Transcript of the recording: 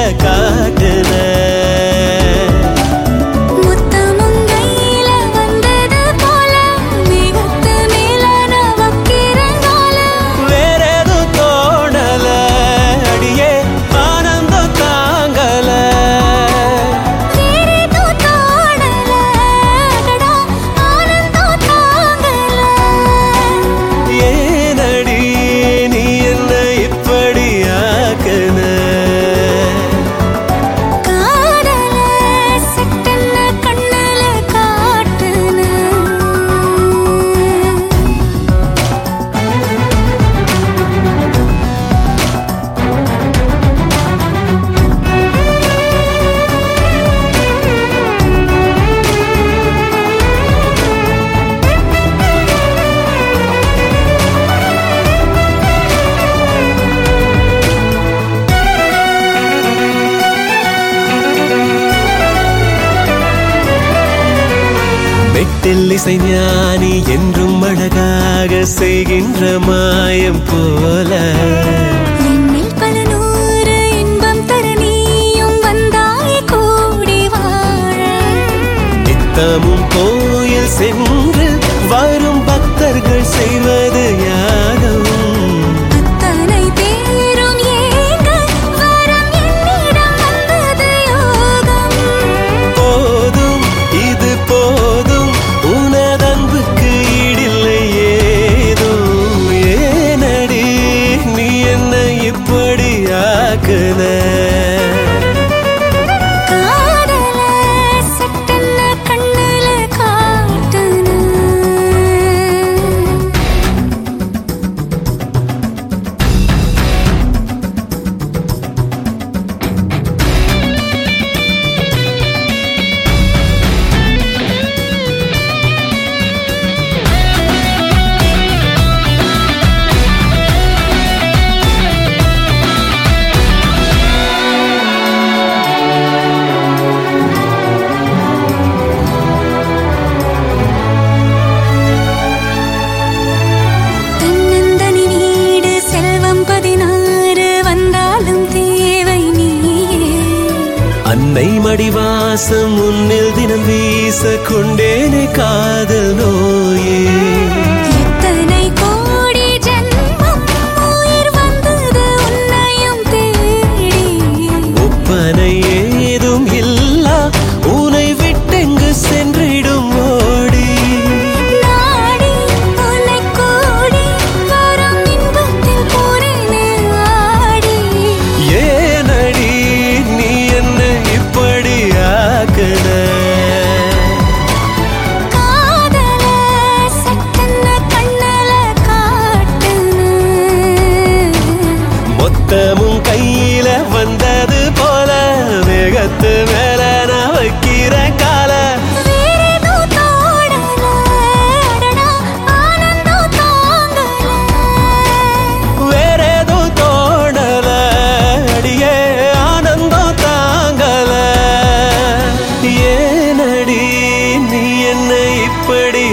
காட்டுன இசை ஞானி என்றும் அழகாக செய்கின்ற மாயம் போல என்னில் பல நூறு இன்பம் தர நீயும் வந்தாய் கூடி வாழ நித்தமும் கோயில் சென்று வரும் பக்தர்கள் செய்வது யாகம் அத்தனை பேரும் ஏங்க வரம் என்னிடம் வந்தது யோகம் போதும் இது போதும் உனதன்புக்கு ஈடில்லை ஏதும் ஏனடி நீ என்ன இப்படி ஆக்குன காதல சட்டென்ன கண்ணுல காட்டுன அன்னை மடிவாசம் உன்னில் தினம் வீச கொண்டேனே காதல் நோயே எத்தனை கோடி ஜென்மம் உயிர் வந்தது உன்னையும் தேடி ஒப்பனை ஏதும் இல்லா உன்னை விட்டெங்கு சென்றிடும் ஓடி நாடி உன்னை கூடி வரும் இன்பத்தில் போறேனே ஆடி ஏனடி நீ என்ன இப்படி ஆக்குன காதல சட்டென்ன கண்ணுல காட்டுன மொத்தமும் கையில வந்தது போல மேகத்து மேல நான் வைக்கிற கால வேறேதோ தோடல அடடா ஆனந்தம் தாங்கல வேறேதோ தோணல அடியே ஆனந்தம் தாங்கல ஏனடி நீ என்ன இப்படி